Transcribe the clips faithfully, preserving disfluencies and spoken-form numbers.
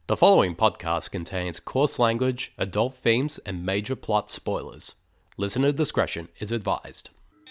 The following podcast contains coarse language, adult themes, and major plot spoilers. Listener discretion is advised.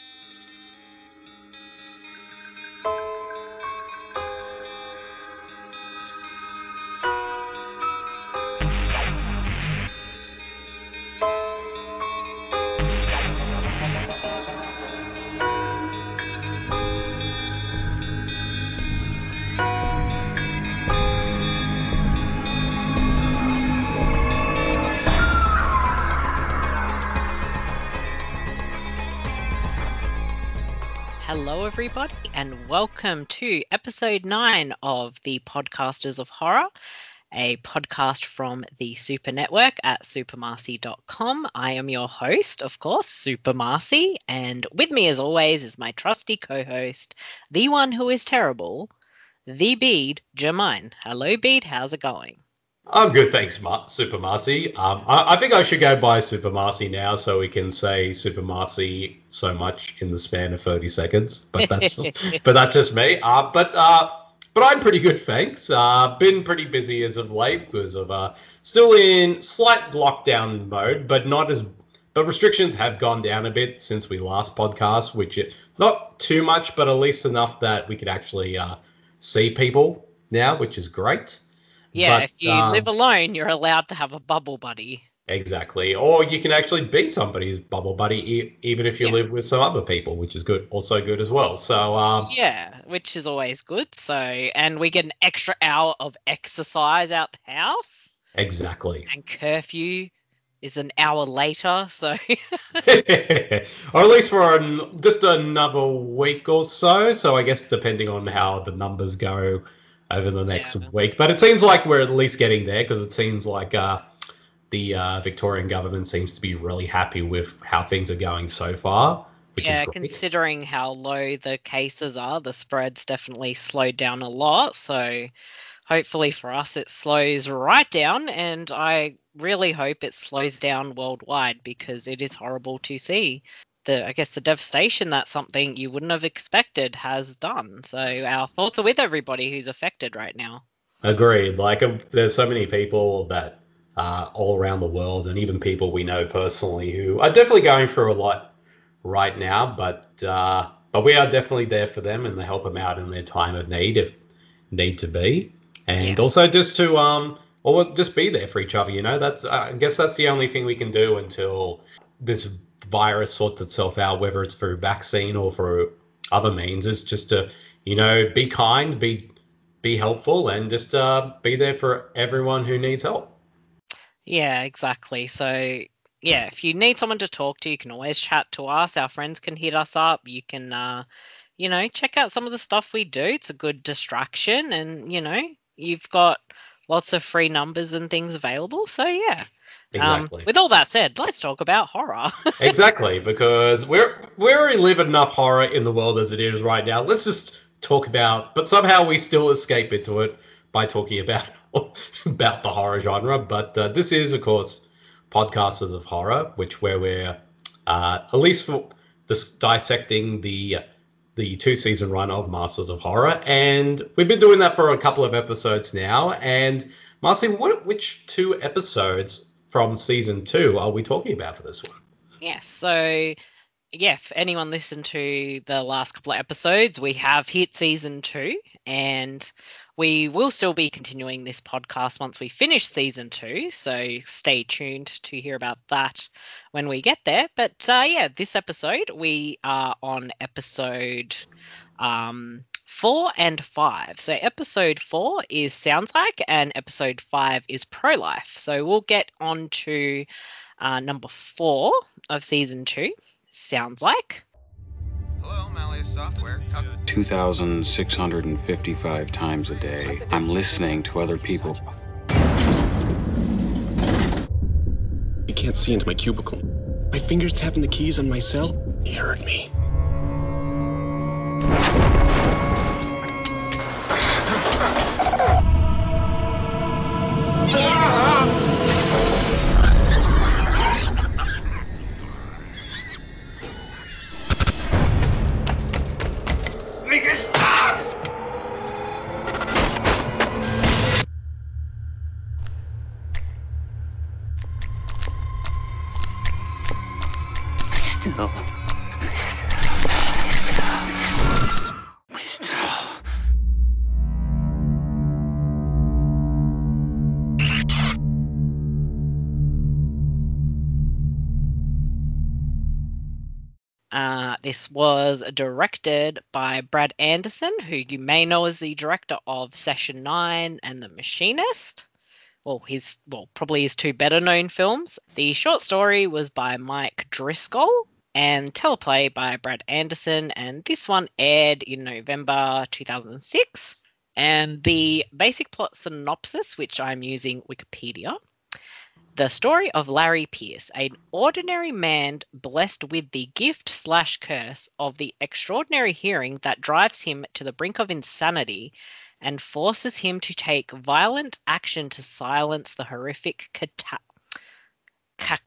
Hello everybody and welcome to episode nine of the Podcasters of Horror, a podcast from the Super Network at super marcy dot com. I am your host, of course, Super Marcy, and with me as always is my trusty co-host, the one who is terrible, the Bede Jermaine. Hello Bede, how's it going? I'm good, thanks, Mar- Super Marcy. Um, I, I think I should go by Super Marcy now, so we can say Super Marcy so much in the span of thirty seconds. But that's just, but that's just me. Uh, but uh, but I'm pretty good, thanks. Uh, been pretty busy as of late because of uh, still in slight lockdown mode, but not as. But restrictions have gone down a bit since we last podcast, which it, not too much, but at least enough that we could actually uh, see people now, which is great. Yeah, but, if you um, live alone, you're allowed to have a bubble buddy. Exactly. Or you can actually be somebody's bubble buddy, e- even if you Yeah. live with some other people, which is good, also good as well. So, um, Yeah, which is always good. So, and we get an extra hour of exercise out the house. exactly. And curfew is an hour later, so Or at least for an, just another week or so. So I guess depending on how the numbers go over the next Yeah. week. But it seems like we're at least getting there because it seems like uh, the uh, Victorian government seems to be really happy with how things are going so far, which yeah, is great. considering how low the cases are, the spread's definitely slowed down a lot. So hopefully for us it slows right down, and I really hope it slows down worldwide because it is horrible to see. The, I guess the devastation that something you wouldn't have expected has done. So our thoughts are with everybody who's affected right now. Agreed. Like, um, there's so many people that uh, all around the world, and even people we know personally, who are definitely going through a lot right now. But uh, but we are definitely there for them and to help them out in their time of need, if need to be, and Yeah. also just to um, always just be there for each other. You know, that's uh, I guess that's the only thing we can do until this virus sorts itself out, whether it's through vaccine or through other means, is just to, you know, be kind, be be helpful, and just uh, be there for everyone who needs help. Yeah, exactly. So, yeah, if you need someone to talk to, you can always chat to us. Our friends can hit us up. You can, uh, you know, check out some of the stuff we do. It's a good distraction, and, you know, you've got lots of free numbers and things available. So, yeah. Exactly. Um, with all that said, let's talk about horror. Exactly, because we're we already live enough horror in the world as it is right now. Let's just talk about, but somehow we still escape into it by talking about about the horror genre. But uh, this is, of course, Podcasters of Horror, which where we're uh, at least for this dissecting the the two season run of Masters of Horror, and we've been doing that for a couple of episodes now. And Marcy, what which two episodes from season two are we talking about for this one? Yeah, so yeah, if anyone listened to the last couple of episodes, we have hit season two, and we will still be continuing this podcast once we finish season two, so stay tuned to hear about that when we get there. But uh, yeah, this episode, we are on episode um, four and five. So episode four is Sounds Like, and episode five is Pro-Life. So we'll get on to uh, number four of season two, Sounds Like. Hello, Malleus Software. How- two thousand six hundred fifty-five times a day, I'm listening to other people. I can't see into my cubicle. My fingers tapping the keys on my cell. He heard me. Make it stop! still. Be still. Uh, this was directed by Brad Anderson, who you may know as the director of Session nine and The Machinist. Well, his well, probably his two better known films. The short story was by Mike Driscoll and teleplay by Brad Anderson, and this one aired in November two thousand six. And the basic plot synopsis, which I'm using Wikipedia. The story of Larry Pierce, an ordinary man blessed with the gift slash curse of the extraordinary hearing that drives him to the brink of insanity and forces him to take violent action to silence the horrific cata- ca-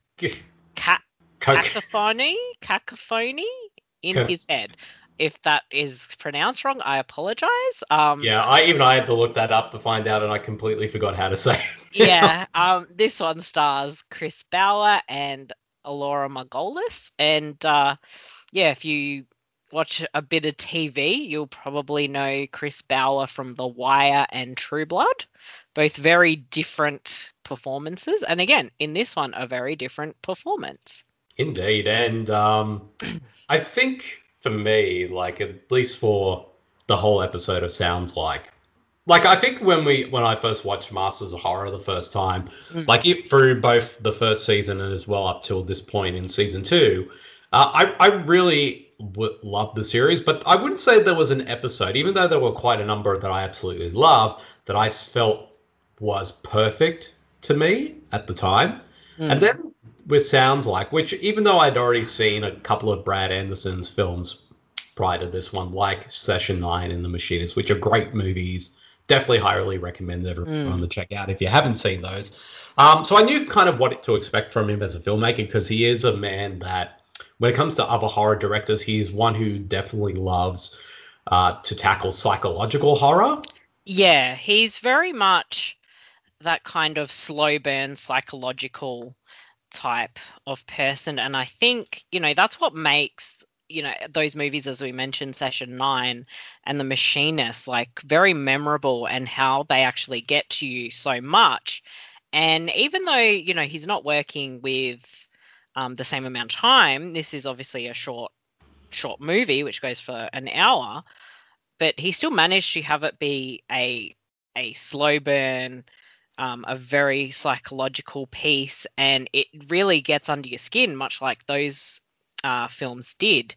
ca- cacophony cacophony in Ca- his head. If that is pronounced wrong, I apologize. Um, Yeah, I even I had to look that up to find out, and I completely forgot how to say it. yeah, um, this one stars Chris Bauer and Alora Margolis, and uh, yeah, if you watch a bit of T V, you'll probably know Chris Bauer from The Wire and True Blood, both very different performances, and again, in this one, a very different performance. Indeed, and um, I think for me, like at least for the whole episode of Sounds Like, like I think when we when I first watched Masters of Horror the first time, Mm. like it, through both the first season and as well up till this point in season two, uh, I I really w- loved the series, but I wouldn't say there was an episode, even though there were quite a number that I absolutely loved, that I felt was perfect to me at the time. Mm. And then with Sounds Like, which even though I'd already seen a couple of Brad Anderson's films prior to this one, like Session nine and The Machinist, which are great movies, definitely highly recommend everyone Mm. to check out if you haven't seen those. Um, so I knew kind of what to expect from him as a filmmaker, because he is a man that, when it comes to other horror directors, he's one who definitely loves uh, to tackle psychological horror. Yeah, he's very much that kind of slow burn psychological type of person, and I think, you know, that's what makes, you know, those movies, as we mentioned, Session nine and The Machinist, like very memorable, and how they actually get to you so much. And even though, you know, he's not working with um, the same amount of time, this is obviously a short short movie which goes for an hour, but he still managed to have it be a a slow burn, um, a very psychological piece, and it really gets under your skin, much like those uh, films did.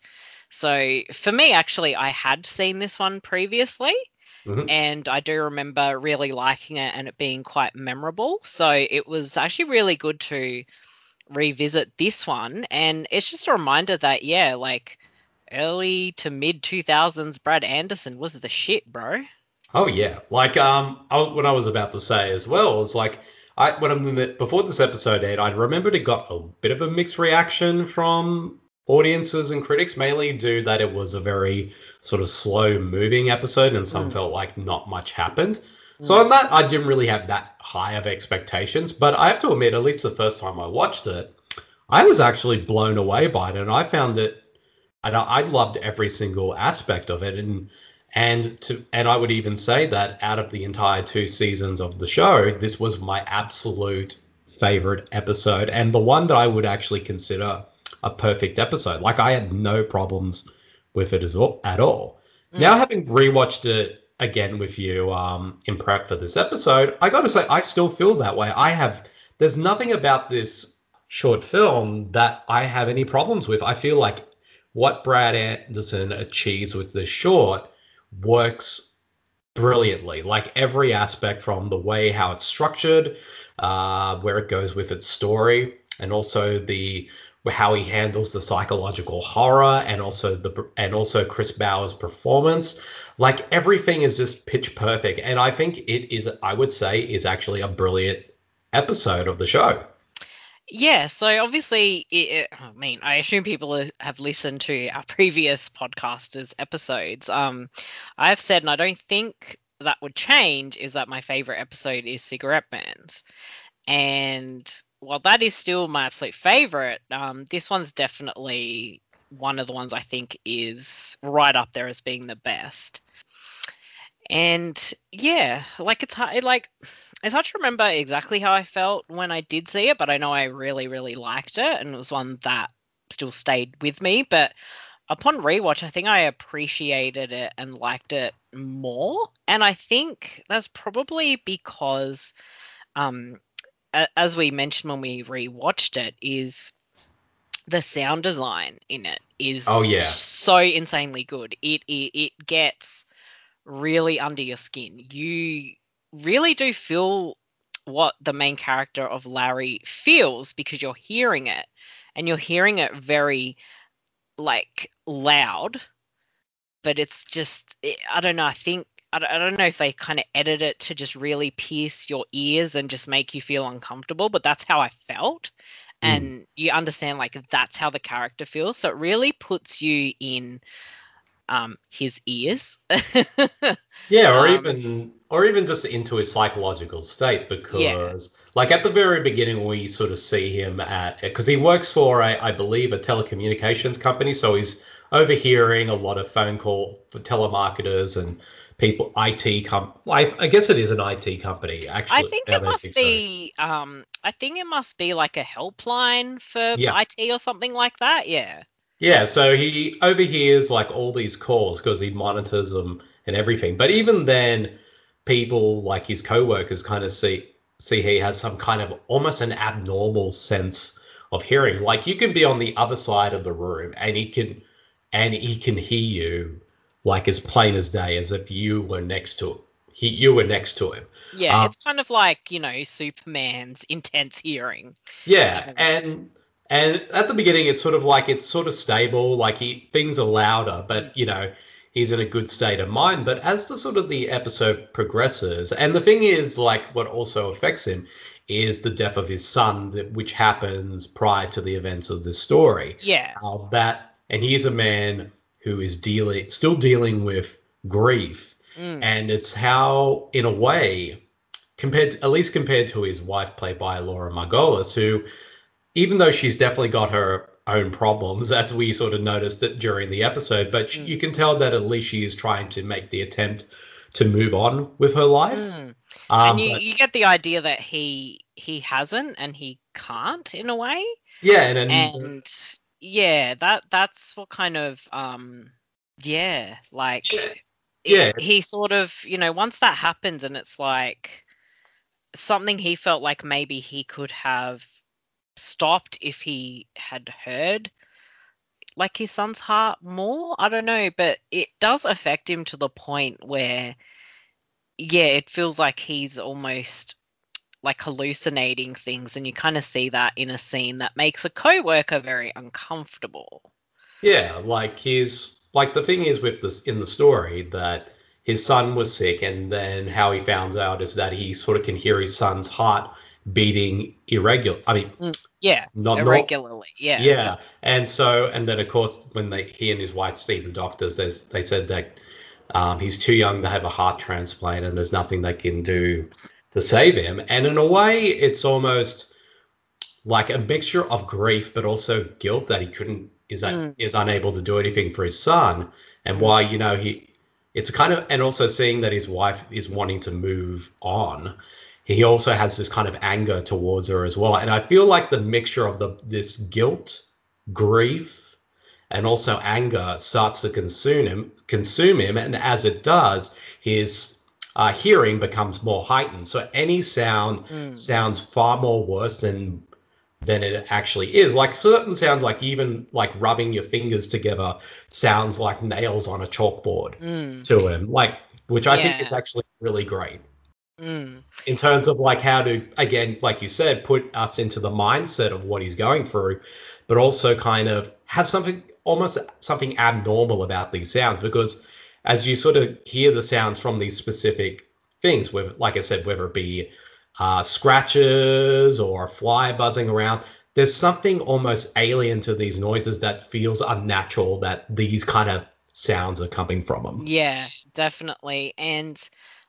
So for me, actually, I had seen this one previously, Mhm. and I do remember really liking it and it being quite memorable. So it was actually really good to revisit this one, and it's just a reminder that, yeah, like early to mid two thousands Brad Anderson was the shit, bro. Oh yeah, like um, I, what I was about to say as well was like, I when I before this episode aired, I remembered it got a bit of a mixed reaction from audiences and critics, mainly due that it was a very sort of slow moving episode, and some Mm. felt like not much happened. So on that, I didn't really have that high of expectations, but I have to admit, at least the first time I watched it, I was actually blown away by it, and I found it, and I, I loved every single aspect of it, and and to and I would even say that out of the entire two seasons of the show, this was my absolute favorite episode, and the one that I would actually consider a perfect episode. Like, I had no problems with it as all, at all. Mm. Now, having rewatched it again with you um, in prep for this episode, I got to say, I still feel that way. I have, there's nothing about this short film that I have any problems with. I feel like what Brad Anderson achieves with this short works brilliantly. Like, every aspect, from the way how it's structured, uh, where it goes with its story, and also the how he handles the psychological horror, and also the and also Chris Bauer's performance. Like, everything is just pitch perfect, and I think it is, I would say, is actually a brilliant episode of the show. Yeah, so obviously, it, I mean, I assume people have listened to our previous podcasters' episodes. Um, I've said, and I don't think that would change, is that my favorite episode is Cigarette Burns. And while that is still my absolute favorite, um, this one's definitely one of the ones I think is right up there as being the best. And yeah, like it's hard, like it's hard to remember exactly how I felt when I did see it, but I know I really, really liked it, and it was one that still stayed with me. But upon rewatch, I think I appreciated it and liked it more. And I think that's probably because, um, as we mentioned when we rewatched it, is the sound design in it is Oh, yeah. so insanely good. It, it it gets really under your skin. You really do feel what the main character of Larry feels because you're hearing it, and you're hearing it very like loud, but it's just it, I don't know. I think I don't, I don't know if they kind of edit it to just really pierce your ears and just make you feel uncomfortable, but that's how I felt. And you understand like that's how the character feels, so it really puts you in um his ears. Yeah, or Um, even or even just into his psychological state, because Yeah. like at the very beginning we sort of see him at because he works for a, I believe a telecommunications company, so he's overhearing a lot of phone call for telemarketers and people I T com I, I guess it is an I T company actually. I think now it that I must think so. be um I think it must be like a helpline for Yeah. I T or something like that. Yeah. Yeah, so he overhears like all these calls because he monitors them and everything. But even then, people like his coworkers kind of see see he has some kind of almost an abnormal sense of hearing. Like you can be on the other side of the room and he can and he can hear you like as plain as day, as if you were next to him. He you were next to him. Yeah, Um, it's kind of like, you know, Superman's intense hearing. Yeah, and and at the beginning it's sort of like it's sort of stable, like he things are louder, but you know he's in a good state of mind. But as the sort of the episode progresses, and the thing is like what also affects him is the death of his son, that, which happens prior to the events of this story. Yeah. Uh, that and he's a man who is dealing still dealing with grief, Mm. and it's how in a way compared to, at least compared to his wife played by Laura Margolis, who even though she's definitely got her own problems, as we sort of noticed it during the episode, but she, you can tell that at least she is trying to make the attempt to move on with her life. Mm. Um, And you, but- you get the idea that he he hasn't and he can't in a way. yeah, and, and, And yeah, that that's what kind of um yeah, like Yeah. it- Yeah. he sort of, you know, once that happens and it's like something he felt like maybe he could have stopped if he had heard like his son's heart more. I don't know, but it does affect him to the point where yeah, it feels like he's almost like hallucinating things, and you kind of see that in a scene that makes a coworker very uncomfortable. Yeah, like his like the thing is with this in the story that his son was sick, and then how he found out is that he sort of can hear his son's heart beating irregular. I mean, Yeah, not not irregularly. Yeah. yeah, and so and then of course when they he and his wife see the doctors, there's they said that um, he's too young to have a heart transplant, and there's nothing they can do to save him. And in a way, it's almost like a mixture of grief, but also guilt that he couldn't is that Mm. is unable to do anything for his son, and why you know he it's kind of and also seeing that his wife is wanting to move on. He also has this kind of anger towards her as well, and I feel like the mixture of the this guilt, grief, and also anger starts to consume him, consume him, and as it does, his uh, hearing becomes more heightened. So any sound Mm. sounds far more worse than than it actually is. Like certain sounds, like even like rubbing your fingers together, sounds like nails on a chalkboard Mm. to him. Like, which I think Yeah. is actually really great Mm. in terms of like how to, again, like you said, put us into the mindset of what he's going through, but also kind of have something almost something abnormal about these sounds, because as you sort of hear the sounds from these specific things, whether, like I said, whether it be uh, scratches or a fly buzzing around, there's something almost alien to these noises that feels unnatural that these kind of sounds are coming from them. Yeah, definitely. And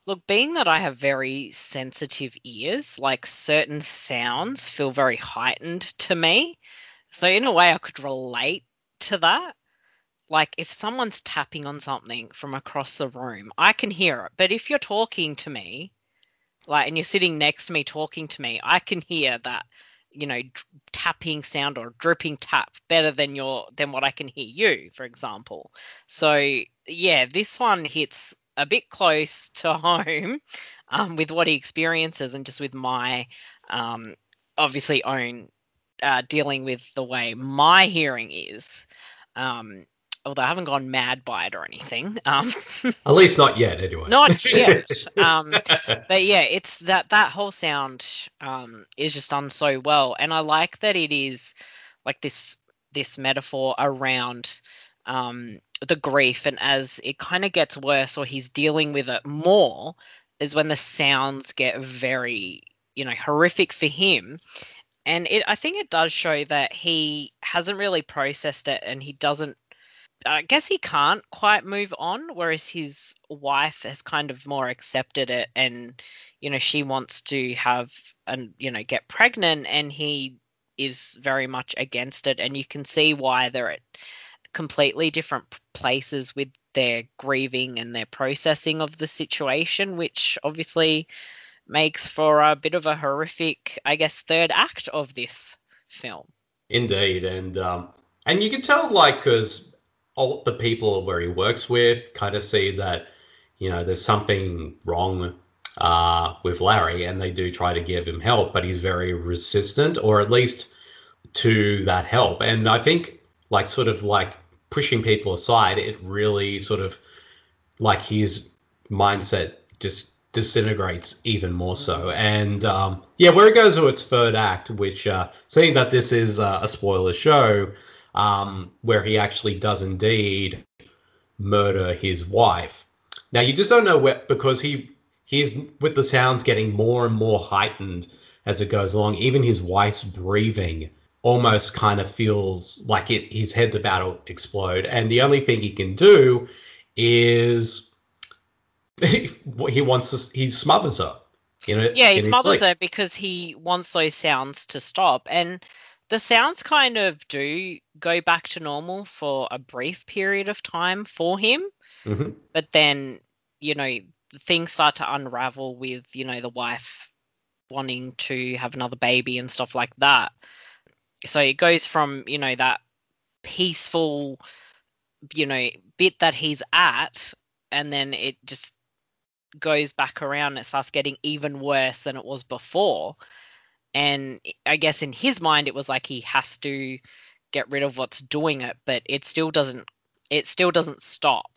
Look, being that I have very sensitive ears, like certain sounds feel very heightened to me. So in a way I could relate to that. Like if someone's tapping on something from across the room, I can hear it. But if you're talking to me, like, and you're sitting next to me talking to me, I can hear that, you know, d- tapping sound or dripping tap better than your than what I can hear you, for example. So yeah, this one hits a bit close to home um, with what he experiences and just with my um, obviously own uh, dealing with the way my hearing is. Um, although I haven't gone mad by it or anything. Um, At least not yet, anyway. not yet. Um, but yeah, it's that that whole sound um, is just done so well, and I like that it is like this this metaphor around um, the grief, and as it kind of gets worse or he's dealing with it more, is when the sounds get very, you know, horrific for him. And it, I think it does show that he hasn't really processed it, and he doesn't. I guess he can't quite move on, whereas his wife has kind of more accepted it, and you know she wants to have and you know get pregnant, and he is very much against it, and you can see why they're at completely different p- places with their grieving and their processing of the situation, which obviously makes for a bit of a horrific, I guess, third act of this film. Indeed, and um, and you can tell, like, because all the people where he works with kind of see that, you know, there's something wrong uh, with Larry, and they do try to give him help, but he's very resistant, or at least to that help. And I think, like, sort of like pushing people aside, it really sort of, like, his mindset just disintegrates even more so. And um, yeah, where it goes to its third act, which uh, seeing that this is uh, a spoiler show, um, where he actually does indeed murder his wife. Now you just don't know where, because he he's with the sounds getting more and more heightened as it goes along. Even his wife's breathing almost kind of feels like it his head's about to explode, and the only thing he can do is he wants to he smothers her. You know, Yeah, he in his smothers sleep. her because he wants those sounds to stop. And the sounds kind of do go back to normal for a brief period of time for him. Mhm. But then, you know, things start to unravel with, you know, the wife wanting to have another baby and stuff like that. So it goes from, you know, that peaceful, you know, bit that he's at, and then it just goes back around and it starts getting even worse than it was before. And I guess in his mind it was like he has to get rid of what's doing it, but it still doesn't it still doesn't stop.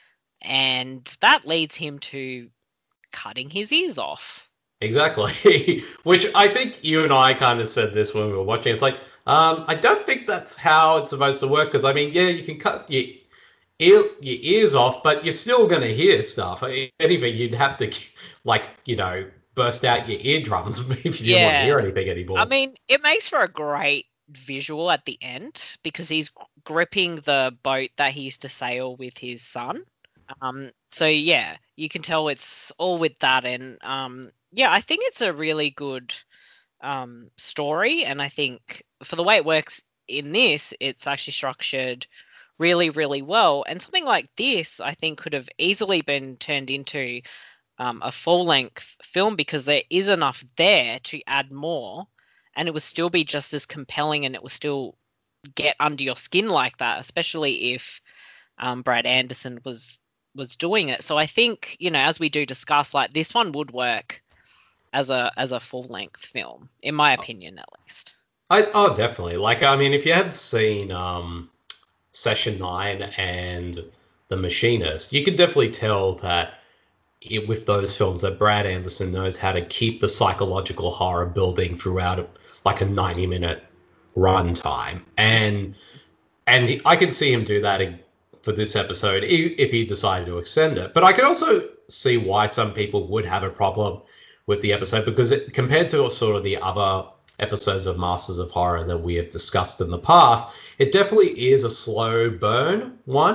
And that leads him to cutting his ears off. Exactly. Which I think you and I kind of said this when we were watching. It's like, um, I don't think that's how it's supposed to work. Because, I mean, yeah, you can cut your, ear, your ears off, but you're still going to hear stuff. If anything, you'd have to, like, you know, burst out your eardrums if you didn't want Yeah. to hear anything anymore. I mean, it makes for a great visual at the end because he's gripping the boat that he used to sail with his son. Um, so yeah, you can tell it's all with that, and um, yeah, I think it's a really good um, story, and I think for the way it works in this, it's actually structured really, really well. And something like this, I think, could have easily been turned into um, a full-length film because there is enough there to add more, and it would still be just as compelling, and it would still get under your skin like that, especially if um, Brad Anderson was was doing it. So I think, you know, as we do discuss, like this one would work as a as a full length film, in my opinion, at least. I, oh, definitely. Like, I mean, if you had seen um, Session nine and The Machinist, you could definitely tell that it, with those films that Brad Anderson knows how to keep the psychological horror building throughout a, like a ninety minute runtime. And and he, I can see him do that in, for this episode if he decided to extend it. But I can also see why some people would have a problem with the episode, because it, compared to sort of the other episodes of Masters of Horror that we have discussed in the past, it definitely is a slow burn one,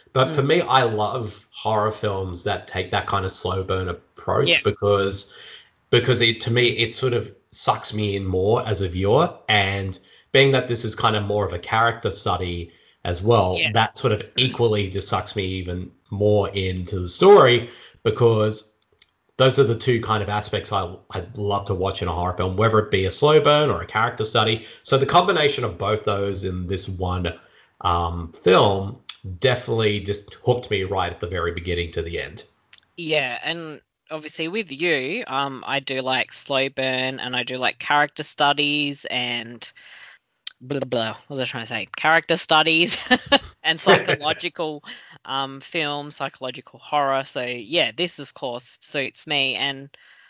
But for me, I love horror films that take that kind of slow burn approach Yeah. because because it to me it sort of sucks me in more as a viewer. And being that this is kind of more of a character study as well, Yeah. that sort of equally just sucks me even more into the story because those are the two kind of aspects I, I'd love to watch in a horror film, whether it be a slow burn or a character study. So the combination of both those in this one um, film definitely just hooked me right at the very beginning to the end. Yeah, and obviously with you, um, I do like slow burn and I do like character studies and blah blah. What was I trying to say? Character studies and psychological um film, psychological horror. So yeah, this of course suits me, and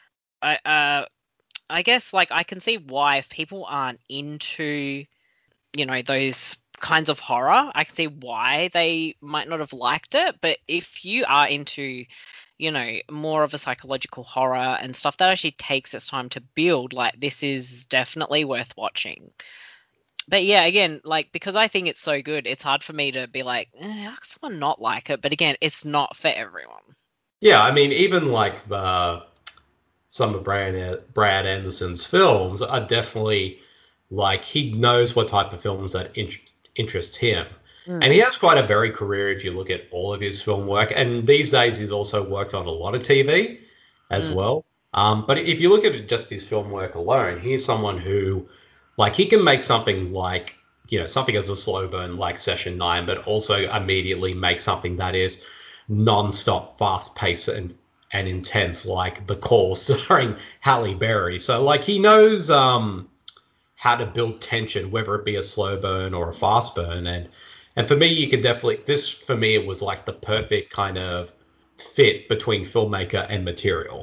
I uh I guess like I can see why if people aren't into, you know, those kinds of horror, I can see why they might not have liked it. But if you are into, you know, more of a psychological horror and stuff that actually takes its time to build, like this is definitely worth watching. But yeah, again, like because I think it's so good, it's hard for me to be like, eh, how can someone not like it? But again, it's not for everyone. Yeah, I mean, even like uh, some of Brad, Brad Anderson's films are definitely like he knows what type of films that in- interest him. Mm. And he has quite a varied career if you look at all of his film work. And these days he's also worked on a lot of T V as Mm. well. Um, but if you look at just his film work alone, he's someone who, like, he can make something like, you know, something as a slow burn like Session nine, but also immediately make something that is non-stop, fast-paced and, and intense, like The Call, starring Halle Berry. So, like, he knows um, how to build tension, whether it be a slow burn or a fast burn. And and for me, you can definitely, this for me, it was like the perfect kind of fit between filmmaker and material.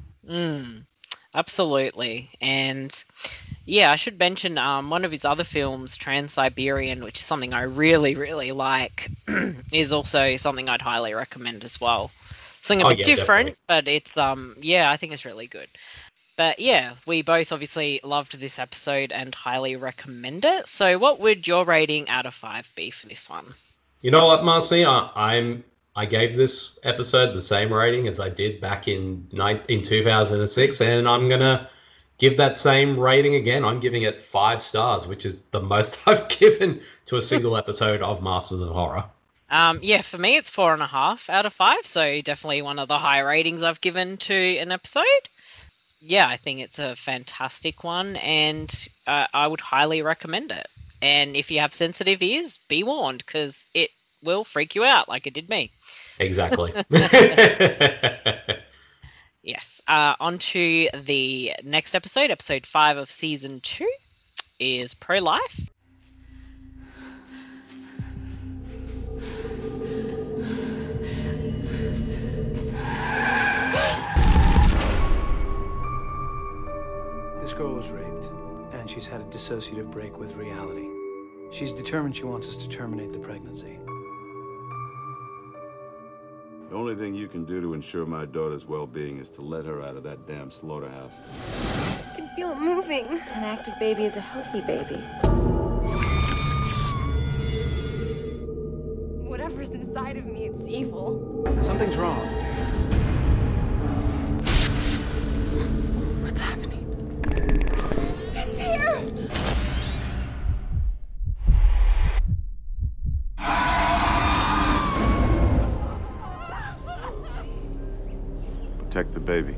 Mm, absolutely. And yeah, I should mention um, one of his other films, Trans-Siberian, which is something I really, really like, is also something I'd highly recommend as well. Something a Oh, bit yeah, different, definitely. but it's um yeah, I think it's really good. But yeah, we both obviously loved this episode and highly recommend it. So what would your rating out of five be for this one? You know what, Marcy? I, I'm I gave this episode the same rating as I did back in ni- in two thousand six, and I'm gonna give that same rating again. I'm giving it five stars, which is the most I've given to a single episode of Masters of Horror. Um, yeah, for me it's four and a half out of five, so definitely one of the high ratings I've given to an episode. Yeah, I think it's a fantastic one, and uh, I would highly recommend it. And if you have sensitive ears, be warned, because it will freak you out like it did me. Exactly. Yes. Uh, on to the next episode, episode five of season two, is Pro-Life. This girl was raped, and she's had a dissociative break with reality. She's determined she wants us to terminate the pregnancy. The only thing you can do to ensure my daughter's well-being is to let her out of that damn slaughterhouse. I can feel it moving. An active baby is a healthy baby. Whatever's inside of me, it's evil. Something's wrong. What's happening? It's here! Protect the baby.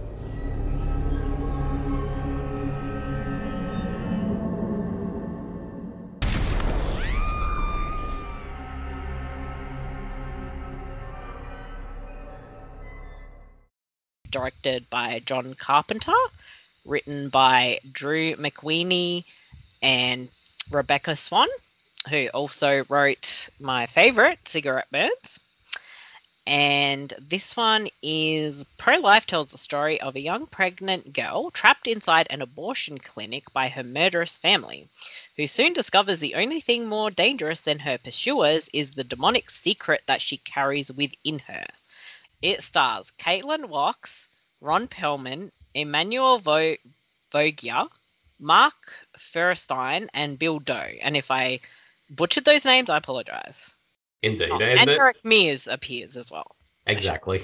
Directed by John Carpenter, written by Drew McWeeny and Rebecca Swan, who also wrote my favorite, Cigarette Burns. And this one is Pro-Life tells the story of a young pregnant girl trapped inside an abortion clinic by her murderous family, who soon discovers the only thing more dangerous than her pursuers is the demonic secret that she carries within her. It stars Caitlin Wax, Ron Perlman, Emmanuel Vo- Vogia, Mark Feuerstein, and Bill Doe. And if I butchered those names, I apologize. Indeed. Oh, and and the- Derek Mears appears as well. exactly.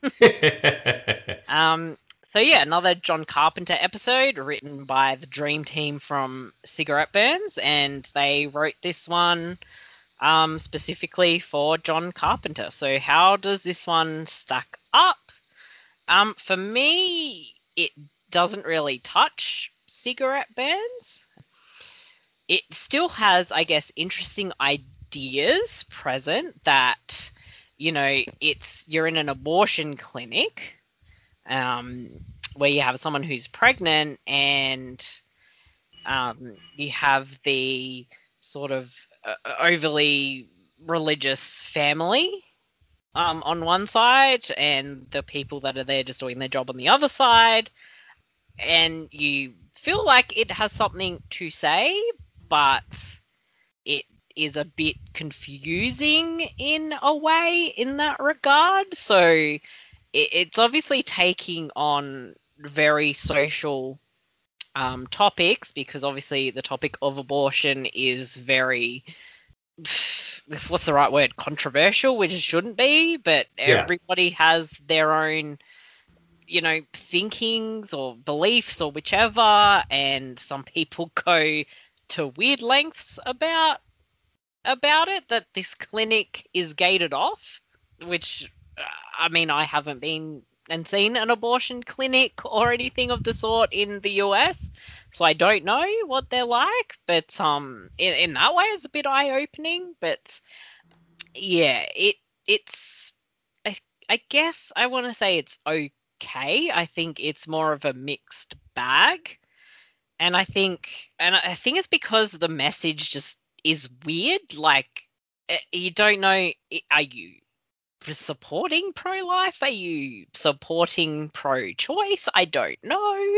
Um, so yeah, another John Carpenter episode written by the dream team from Cigarette Burns, and they wrote this one um, specifically for John Carpenter. So how does this one stack up? Um, for me, it doesn't really touch Cigarette Burns. It still has, I guess, interesting ideas present that, you know, it's you're in an abortion clinic um, where you have someone who's pregnant and um, you have the sort of uh, overly religious family um, on one side and the people that are there just doing their job on the other side. And you feel like it has something to say, but it is a bit confusing in a way in that regard. So it, it's obviously taking on very social um, topics, because obviously the topic of abortion is very, what's the right word, controversial, which it shouldn't be, but Yeah. everybody has their own, you know, thinkings or beliefs or whichever, and some people go to weird lengths about about it, that this clinic is gated off, which, uh, I mean, I haven't been and seen an abortion clinic or anything of the sort in the U S, so I don't know what they're like, but um, in, in that way, it's a bit eye-opening, but yeah, it it's, I, I guess I want to say it's okay. I think it's more of a mixed bag, and I think, and I think it's because the message just is weird. Like, you don't know, are you supporting pro-life? Are you supporting pro-choice? I don't know.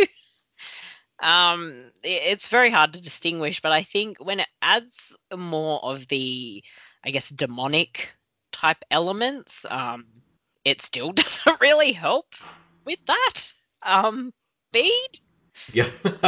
Um, it's very hard to distinguish, but I think when it adds more of the, I guess, demonic type elements, um, it still doesn't really help with that. Um, Bede? Yeah.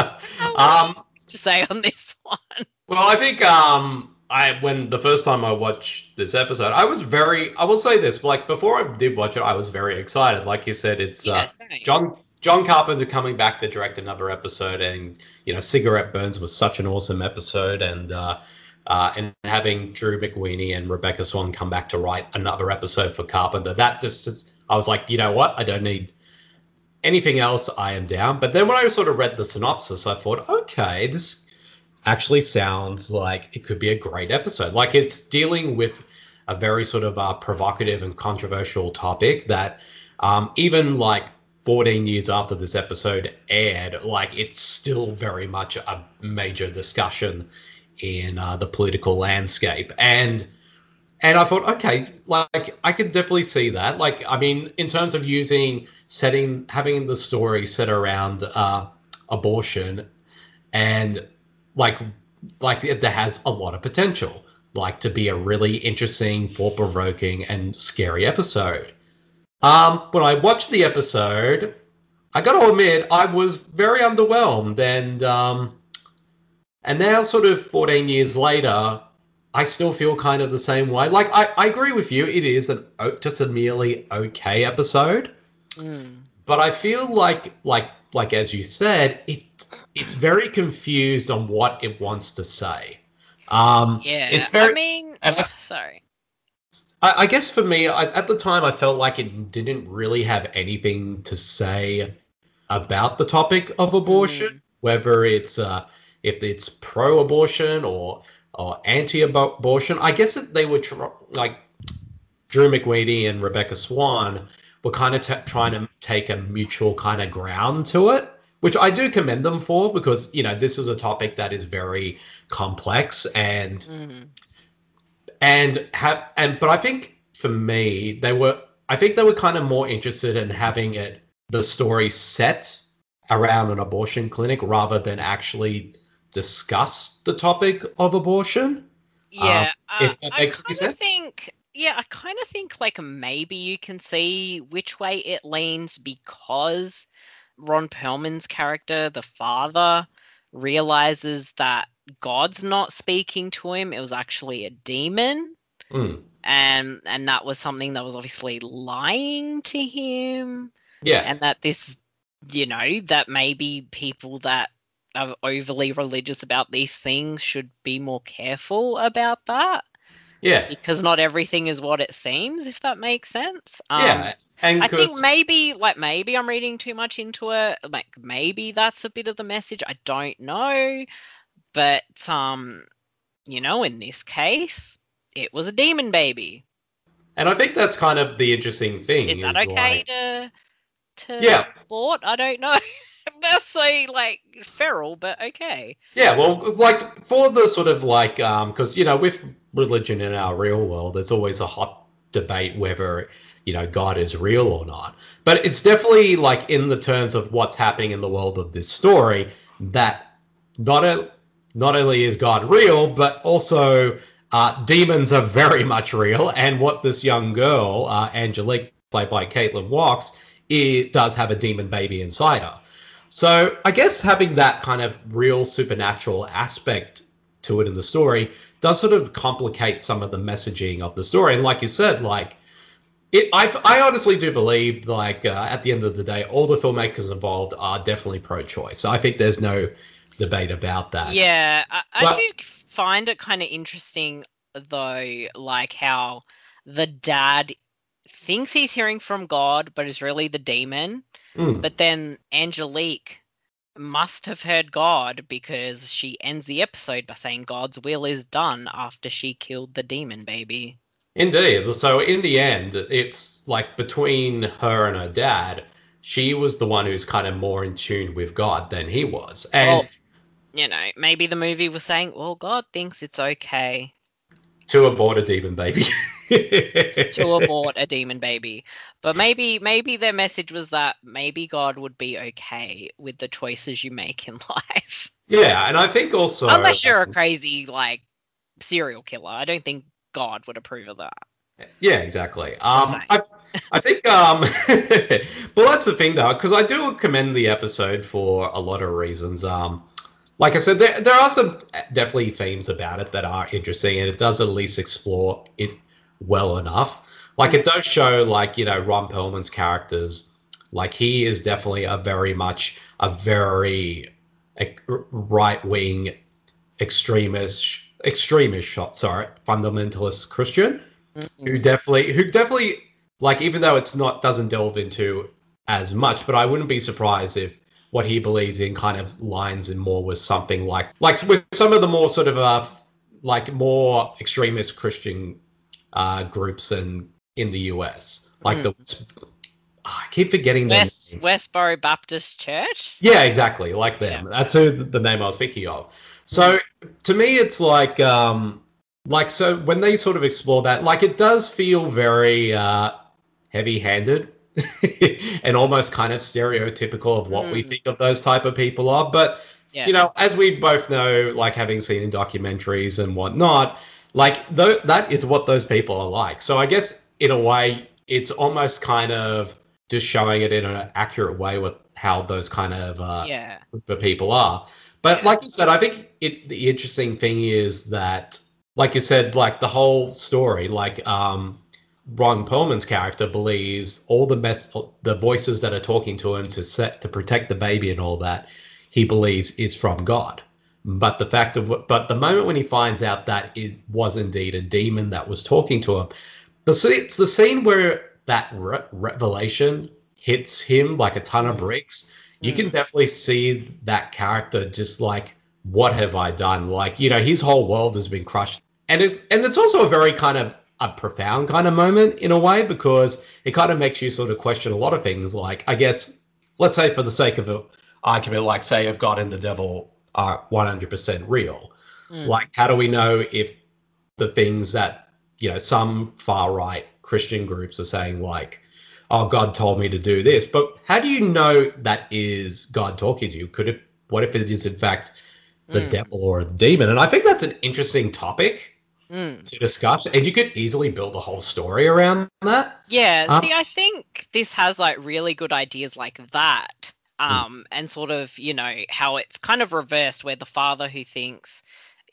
um, to say on this one. Well, I think um, I when the first time I watched this episode, I was very. I will say this, like before I did watch it, I was very excited. Like you said, it's Yeah, uh, same. John John Carpenter coming back to direct another episode, and you know, Cigarette Burns was such an awesome episode, and uh, uh, and having Drew McWeeny and Rebecca Swan come back to write another episode for Carpenter, that just I was like, you know what, I don't need anything else. I am down. But then when I sort of read the synopsis, I thought, okay, this actually sounds like it could be a great episode. Like, it's dealing with a very sort of uh, provocative and controversial topic that um, even like fourteen years after this episode aired, like it's still very much a major discussion in uh, the political landscape. And and I thought, okay, like I could definitely see that. Like, I mean, in terms of using setting, having the story set around uh, abortion, and like like it, that has a lot of potential, like to be a really interesting, thought-provoking, and scary episode. Um, when I watched the episode, I got to admit I was very underwhelmed, and um, and now sort of fourteen years later, I still feel kind of the same way. Like I, I agree with you, it is an just a merely okay episode, Mm. but I feel like like like as you said, it it's very confused on what it wants to say. Um, Yeah, it's very. I mean, and I- sorry. I, I guess for me, I, at the time, I felt like it didn't really have anything to say about the topic of abortion, whether it's uh, if it's pro-abortion or or anti-abortion. I guess that they were tr- like Drew McWeeny and Rebecca Swan were kind of t- trying to take a mutual kind of ground to it, which I do commend them for, because you know this is a topic that is very complex and. Mm. And have and but I think for me they were I think they were kind of more interested in having it the story set around an abortion clinic rather than actually discuss the topic of abortion. Yeah, Um, uh, if that I makes any kind sense. of think. Yeah, I kind of think like maybe you can see which way it leans, because Ron Perlman's character, the father, realizes that God's not speaking to him. It was actually a demon. Mm. and and that was something that was obviously lying to him. Yeah. And that this, you know, that maybe people that are overly religious about these things should be more careful about that. Yeah. Because not everything is what it seems, if that makes sense. Um, Yeah. And I think 'cause- maybe, like, maybe I'm reading too much into it. Like, maybe that's a bit of the message. I don't know. But, um, you know, in this case, it was a demon baby. And I think that's kind of the interesting thing. Is that is, okay like- to to Yeah. report? I don't know. That's so, like, feral, but okay. Yeah, well, like, for the sort of, like, um, because, you know, with religion in our real world, there's always a hot debate whether, you know, God is real or not. But it's definitely, like, in the terms of what's happening in the world of this story, that not, a, not only is God real, but also uh, demons are very much real. And what this young girl, uh, Angelique, played by Caitlin Walks, it does have a demon baby inside her. So I guess having that kind of real supernatural aspect to it in the story does sort of complicate some of the messaging of the story. And like you said, like, it, I, I honestly do believe, like, uh, at the end of the day, all the filmmakers involved are definitely pro-choice. I think there's no debate about that. Yeah, I, I But- do find it kind of interesting, though, like how the dad thinks he's hearing from God, but is really the demon. Mm. But then Angelique must have heard God, because she ends the episode by saying God's will is done after she killed the demon baby. Indeed. So in the end, it's like between her and her dad, she was the one who's kind of more in tune with God than he was. And Well, you know, maybe the movie was saying, well, God thinks it's okay to abort a demon baby. to abort a demon baby. But maybe maybe their message was that maybe God would be okay with the choices you make in life. Yeah, and I think also... Unless you're a crazy, like, serial killer. I don't think God would approve of that. Yeah, exactly. Just Um, saying. I, I think, um, well, that's the thing, though, because I do commend the episode for a lot of reasons. Um, like I said, there, there are some definitely themes about it that are interesting, and it does at least explore it well enough. Like, it does show, like, you know, Ron Perlman's characters, like, he is definitely a very much a very like, right-wing extremist, extremist shot, sorry, fundamentalist Christian, Mm-hmm. who definitely, who definitely, like, even though it's not, doesn't delve into as much, but I wouldn't be surprised if what he believes in kind of lines in more with something like, like with some of the more sort of, uh, like more extremist Christian uh, groups in, in the U S, like Mm. the, I keep forgetting them. West Westboro Baptist Church? Yeah, exactly, like them. That's who the name I was thinking of. So to me, it's like, um, like so when they sort of explore that, like it does feel very uh, heavy-handed and almost kind of stereotypical of what we Mm. think of those type of people are. But Yeah. you know, as we both know, like having seen in documentaries and whatnot, like th- that is what those people are like. So I guess in a way, it's almost kind of just showing it in an accurate way with how those kind of uh, Yeah. group of people are. But like you said, I think it, the interesting thing is that, like you said, like the whole story, like um, Ron Perlman's character believes all the mess, the voices that are talking to him to set to protect the baby and all that, he believes is from God. But the fact of, but the moment when he finds out that it was indeed a demon that was talking to him, the it's the scene where that re- revelation hits him like a ton of bricks. You can definitely see that character just like, what have I done? Like, you know, his whole world has been crushed. And it's and it's also a very kind of a profound kind of moment in a way, because it kind of makes you sort of question a lot of things. Like, I guess, let's say for the sake of an argument, like say if God and the devil are one hundred percent real. Mm. Like, how do we know if the things that, you know, some far right Christian groups are saying, like, oh, God told me to do this, but how do you know that is God talking to you? Could it, what if it is in fact the Mm. devil or a demon? And I think that's an interesting topic Mm. to discuss, and you could easily build a whole story around that. Yeah, Um, see, I think this has like really good ideas like that, um, and sort of, you know, how it's kind of reversed, where the father who thinks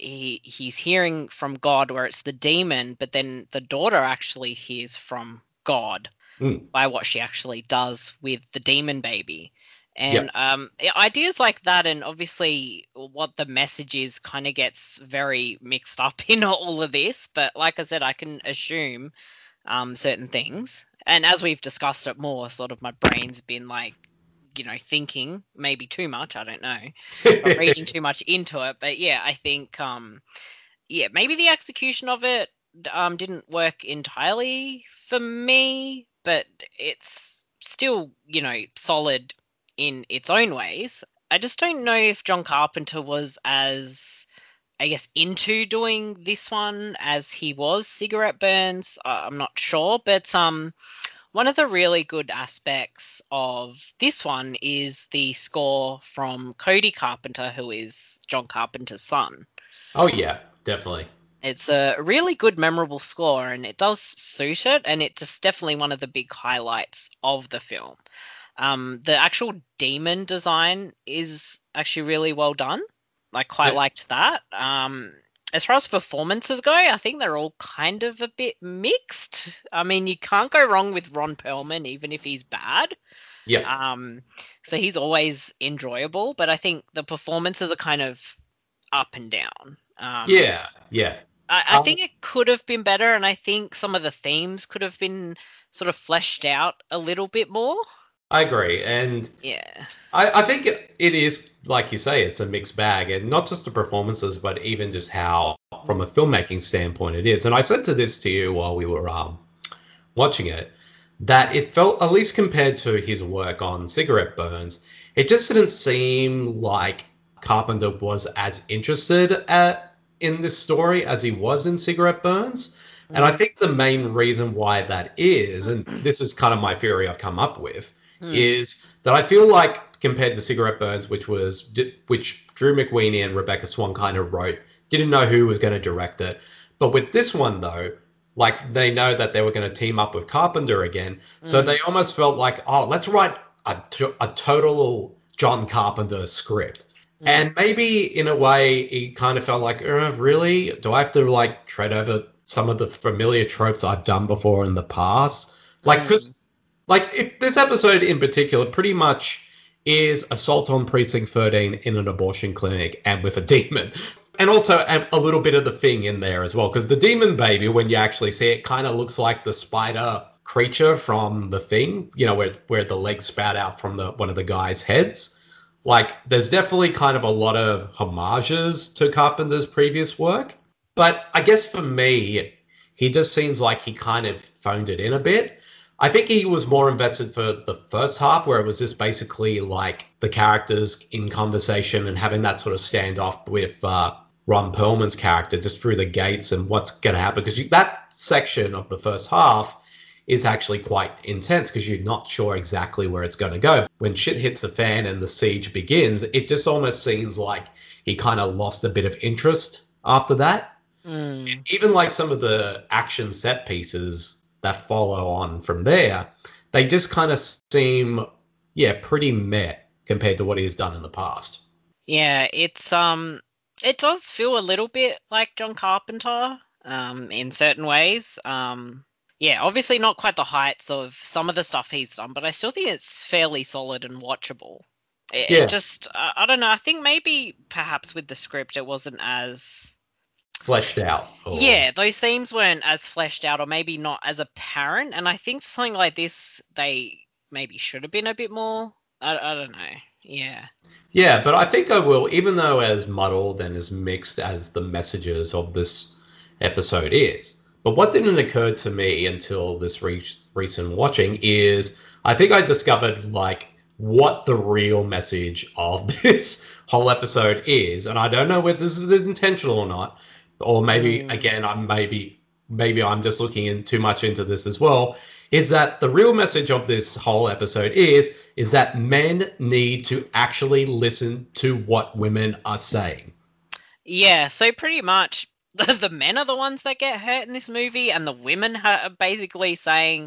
he he's hearing from God, where it's the demon, but then the daughter actually hears from God Mm. by what she actually does with the demon baby. And Yep. um, i- ideas like that, and obviously what the message is, kind of gets very mixed up in all of this. But like I said, I can assume um, certain things. And as we've discussed it more, sort of my brain's been like, you know, thinking maybe too much. I don't know, or reading too much into it. But yeah, I think, um, yeah, maybe the execution of it um, didn't work entirely for me, but it's still, you know, solid in its own ways. I just don't know if John Carpenter was as, I guess, into doing this one as he was Cigarette Burns. Uh, I'm not sure, but um, one of the really good aspects of this one is the score from Cody Carpenter, who is John Carpenter's son. Oh yeah, definitely. It's a really good, memorable score, and it does suit it, and it's just definitely one of the big highlights of the film. Um, the actual demon design is actually really well done. I quite Yeah. liked that. Um, as far as performances go, I think they're all kind of a bit mixed. I mean, you can't go wrong with Ron Perlman, even if he's bad. Yeah. Um, so he's always enjoyable, but I think the performances are kind of up and down. Um, yeah. Yeah. I, I Um, think it could have been better, and I think some of the themes could have been sort of fleshed out a little bit more. I agree, and Yeah. I, I think it, it is, like you say, it's a mixed bag, and not just the performances, but even just how, from a filmmaking standpoint, it is. And I said to this to you while we were um, watching it, that it felt, at least compared to his work on Cigarette Burns, it just didn't seem like Carpenter was as interested at, in this story as he was in Cigarette Burns. And I think the main reason why that is, and this is kind of my theory I've come up with, Hmm. is that I feel like compared to Cigarette Burns, which was which Drew McWeeny and Rebecca Swan kind of wrote, didn't know who was going to direct it. But with this one though, like they know that they were going to team up with Carpenter again, so Mm. they almost felt like, oh, let's write a, t- a total John Carpenter script. And maybe in a way, he kind of felt like, uh, really? Do I have to like tread over some of the familiar tropes I've done before in the past? Like, because like if this episode in particular pretty much is assault on precinct thirteen in an abortion clinic and with a demon. And also a, a little bit of the Thing in there as well, because the demon baby, when you actually see it, kind of looks like the spider creature from the Thing, you know, where where the legs spout out from the one of the guy's heads. Like, there's definitely kind of a lot of homages to Carpenter's previous work. But I guess for me, he just seems like he kind of phoned it in a bit. I think he was more invested for the first half, where it was just basically like the characters in conversation and having that sort of standoff with uh, Ron Perlman's character just through the gates and what's going to happen. Because that section of the first half is actually quite intense because you're not sure exactly where it's going to go. When shit hits the fan and the siege begins, it just almost seems like he kind of lost a bit of interest after that. Mm. Even like some of the action set pieces that follow on from there, they just kind of seem, yeah, pretty meh compared to what he's done in the past. Yeah, it's um, it does feel a little bit like John Carpenter, um, in certain ways. Um, yeah, obviously not quite the heights of some of the stuff he's done, but I still think it's fairly solid and watchable. It, Yeah. it just, uh, I don't know. I think maybe perhaps with the script it wasn't as Fleshed out. or- Yeah, those themes weren't as fleshed out, or maybe not as apparent. And I think for something like this, they maybe should have been a bit more. I, I don't know. Yeah. Yeah, but I think I will, even though as muddled and as mixed as the messages of this episode is. But what didn't occur to me until this re- recent watching is I think I discovered like what the real message of this whole episode is. And I don't know whether this is intentional or not. Or maybe, Mm. again, I'm maybe maybe I'm just looking in too much into this as well, is that the real message of this whole episode is is that men need to actually listen to what women are saying. Yeah, so pretty much the, the men are the ones that get hurt in this movie, and the women ha- are basically saying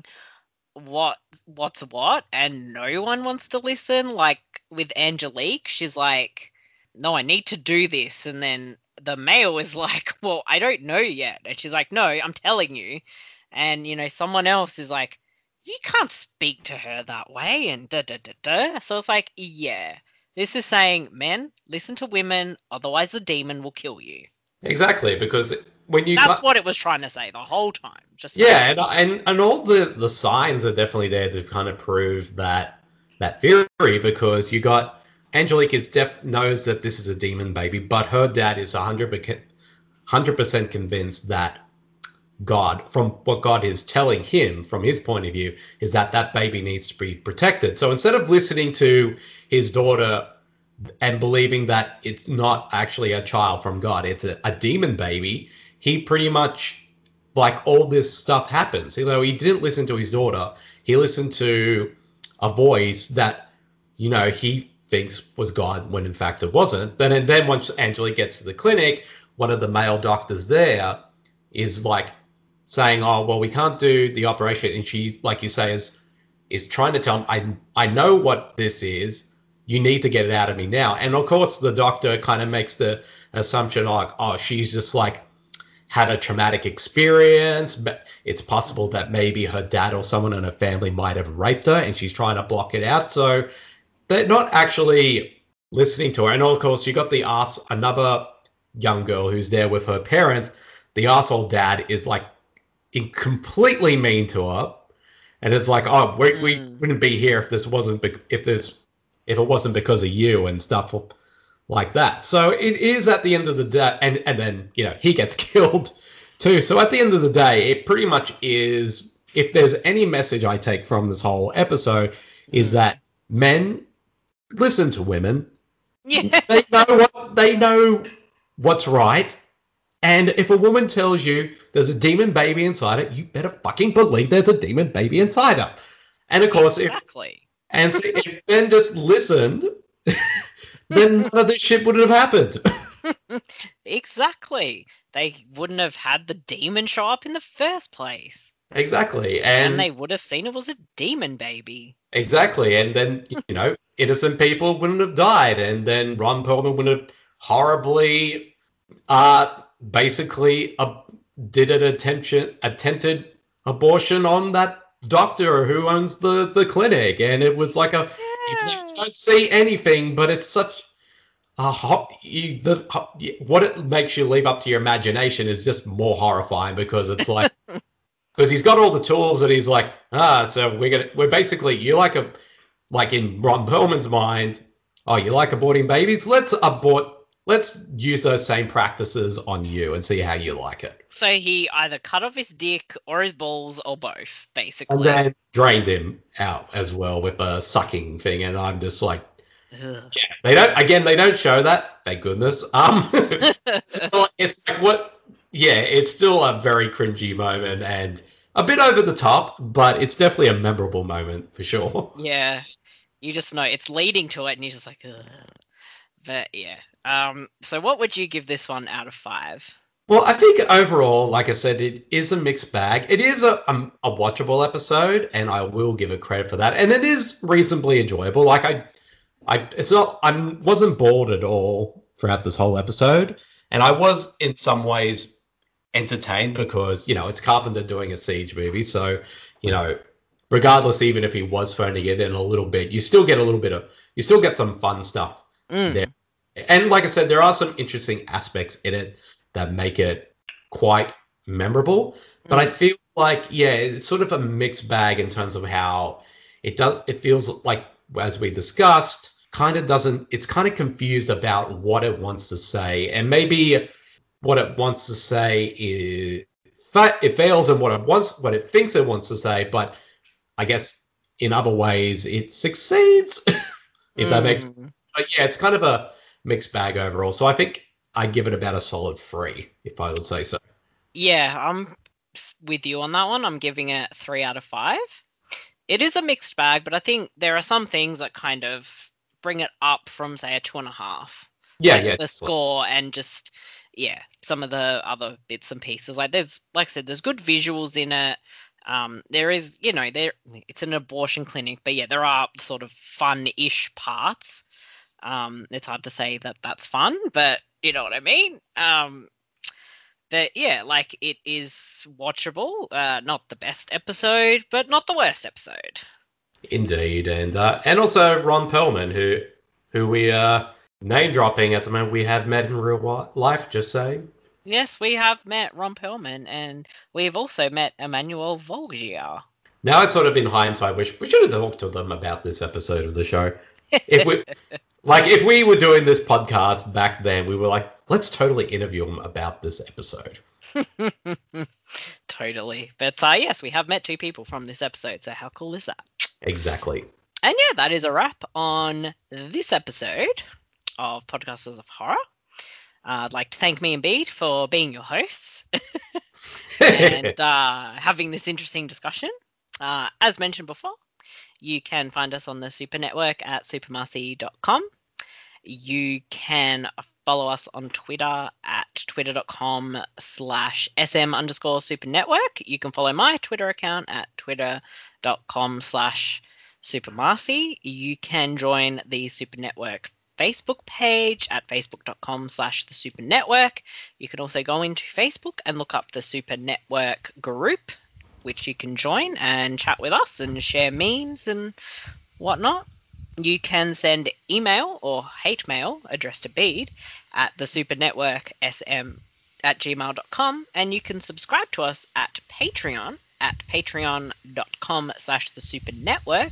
what what's what, and no one wants to listen. Like with Angelique, she's like, no, I need to do this, and then the male is like, well, I don't know yet. And she's like, no, I'm telling you. And, you know, someone else is like, you can't speak to her that way. And da da da da. So it's like, yeah, this is saying, men, listen to women, otherwise the demon will kill you. Exactly, because when you... That's got, what it was trying to say the whole time. Just yeah, and, and and all the the signs are definitely there to kind of prove that that theory, because you got... Angelique is def knows that this is a demon baby, but her dad is one hundred percent convinced that God, from what God is telling him, from his point of view, is that that baby needs to be protected. So instead of listening to his daughter and believing that it's not actually a child from God, it's a, a demon baby, he pretty much, like, all this stuff happens. You know, he didn't listen to his daughter. He listened to a voice that, you know, he thinks was God when in fact it wasn't. Then and then once Angelique gets to the clinic, one of the male doctors there is like saying, oh, well, we can't do the operation. And she, like you say, is is trying to tell him, I, I know what this is. You need to get it out of me now. And of course, the doctor kind of makes the assumption like, oh, she's just like had a traumatic experience. But it's possible that maybe her dad or someone in her family might have raped her and she's trying to block it out. So they're not actually listening to her. And of course, you got the ass, another young girl who's there with her parents. The arsehole dad is like in completely mean to her, and it's like, oh, we, mm. we wouldn't be here if this wasn't be- if this if it wasn't because of you and stuff like that. So it is at the end of the day, and and then you know he gets killed too. So at the end of the day, it pretty much is. If there's any message I take from this whole episode, mm. is that men listen to women. Yeah. They know what they know what's right. And if a woman tells you there's a demon baby inside it, you better fucking believe there's a demon baby inside her. And of course, exactly. if and so if Ben just listened, then none of this shit would have happened. Exactly. They wouldn't have had the demon show up in the first place. Exactly. And, and they would have seen it was a demon baby. Exactly. And then, you know, innocent people wouldn't have died. And then Ron Perlman would have horribly, uh, basically uh, did an attention, attempted abortion on that doctor who owns the, the clinic. And it was like a, yeah. you don't see anything, but it's such a hot, you, the, what it makes you leave up to your imagination is just more horrifying, because it's like, because he's got all the tools and he's like, ah, so we're gonna, we're basically, you like a, like in Ron Perlman's mind, oh, you like aborting babies? Let's abort, let's use those same practices on you and see how you like it. So he either cut off his dick or his balls or both, basically. And then drained him out as well with a sucking thing. And I'm just like, ugh. Yeah, they don't, again, they don't show that, thank goodness. Um, so it's like, what? Yeah, it's still a very cringy moment and a bit over the top, but it's definitely a memorable moment for sure. Yeah, you just know it's leading to it, and you're just like, ugh. But yeah. Um. So what would you give this one out of five? Well, I think overall, like I said, it is a mixed bag. It is a a, a watchable episode, and I will give it credit for that. And it is reasonably enjoyable. Like I, I, it's not, I wasn't bored at all throughout this whole episode, and I was in some ways entertained because, you know, it's Carpenter doing a Siege movie, so, you know, regardless, even if he was phoning it in a little bit, you still get a little bit of, you still get some fun stuff mm. there. And like I said, there are some interesting aspects in it that make it quite memorable, but mm. I feel like, yeah, it's sort of a mixed bag in terms of how it does, it feels like, as we discussed, kind of doesn't, it's kind of confused about what it wants to say, and maybe what it wants to say is it fails in what it wants, what it thinks it wants to say, but I guess in other ways it succeeds, if mm. that makes sense. But yeah, it's kind of a mixed bag overall. So I think I give it about a solid three, if I would say so. Yeah, I'm with you on that one. I'm giving it three out of five. It is a mixed bag, but I think there are some things that kind of bring it up from, say, a two and a half. Yeah, like yeah. The score and just, yeah, some of the other bits and pieces. Like there's, like I said, there's good visuals in it. Um, there is, you know, there it's an abortion clinic, but yeah, there are sort of fun-ish parts. Um, it's hard to say that that's fun, but You know what I mean? Um, but yeah, like it is watchable. Uh, not the best episode, but not the worst episode. Indeed, and uh, and also Ron Perlman, who who we are name dropping at the moment. We have met in real life. Just saying. Yes, we have met Ron Perlman, and we've also met Emmanuel Voggier. Now, I sort of, in hindsight, wish we should have talked to them about this episode of the show. If we, like, if we were doing this podcast back then, we were like, let's totally interview them about this episode. Totally. But uh, yes, we have met two people from this episode, so how cool is that? Exactly. And yeah, that is a wrap on this episode of Podcasters of Horror. Uh, I'd like to thank me and Bede for being your hosts and uh, having this interesting discussion. Uh, as mentioned before, you can find us on the Super Network at supermarcy dot com. You can follow us on Twitter at twitter.com slash sm underscore super network. You can follow my Twitter account at twitter.com slash supermarcy. You can join the Super Network Facebook page at facebook.com slash the Super Network. You can also go into Facebook and look up the Super Network group, which you can join and chat with us and share memes and whatnot. You can send email or hate mail addressed to Bede at the Super Network S M at gmail dot com, and you can subscribe to us at Patreon at patreon.com slash the Super Network.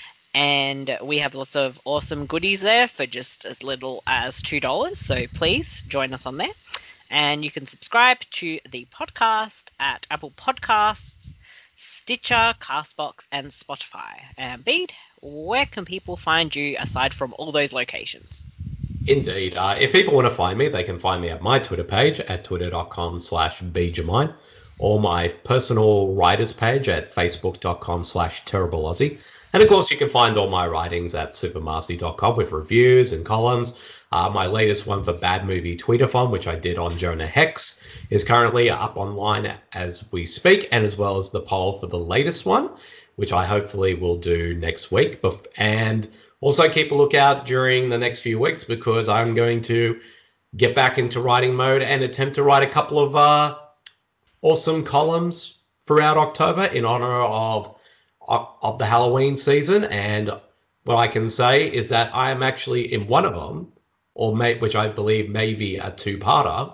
And we have lots of awesome goodies there for just as little as two dollars. So please join us on there. And you can subscribe to the podcast at Apple Podcasts, Stitcher, Castbox, and Spotify. And Bede, where can people find you aside from all those locations? Indeed. Uh, if people want to find me, they can find me at my Twitter page at twitter.com slash bjamine, or my personal writers page at facebook.com slash terrible Aussie. And of course, you can find all my writings at supermarcy dot com with reviews and columns. Uh, my latest one for Bad Movie Tweetathon, which I did on Jonah Hex, is currently up online as we speak, and as well as the poll for the latest one, which I hopefully will do next week. And also keep a lookout during the next few weeks, because I'm going to get back into writing mode and attempt to write a couple of uh, awesome columns throughout October in honor of of the Halloween season. And what I can say is that I am actually in one of them, or may, which I believe may be a two-parter,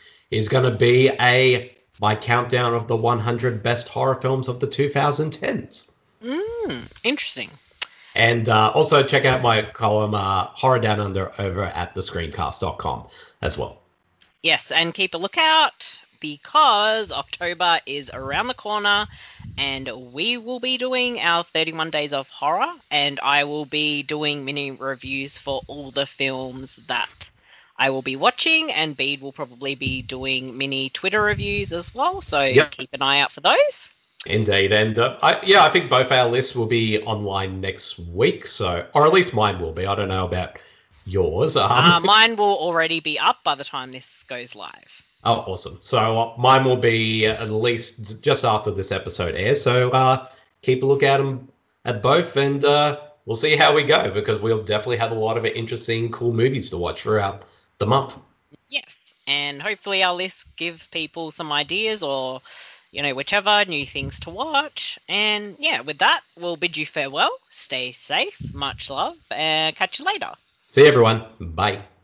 is going to be a my countdown of the one hundred best horror films of the twenty tens. Mm, interesting. And uh, also check out my column, uh, Horror Down Under, over at the screencast dot com as well. Yes, and keep a lookout, because October is around the corner and we will be doing our thirty-one Days of Horror, and I will be doing mini reviews for all the films that I will be watching, and Bede will probably be doing mini Twitter reviews as well, so yep. Keep an eye out for those. Indeed, and uh, I, yeah, I think both our lists will be online next week, so, or at least mine will be. I don't know about yours. Um, uh, mine will already be up by the time this goes live. Oh, awesome. So uh, mine will be at least just after this episode airs. So uh, keep a look at them at both, and uh, we'll see how we go, because we'll definitely have a lot of interesting, cool movies to watch throughout the month. Yes, and hopefully our lists give people some ideas, or, you know, whichever, new things to watch. And yeah, with that, we'll bid you farewell. Stay safe. Much love, and catch you later. See you, everyone. Bye.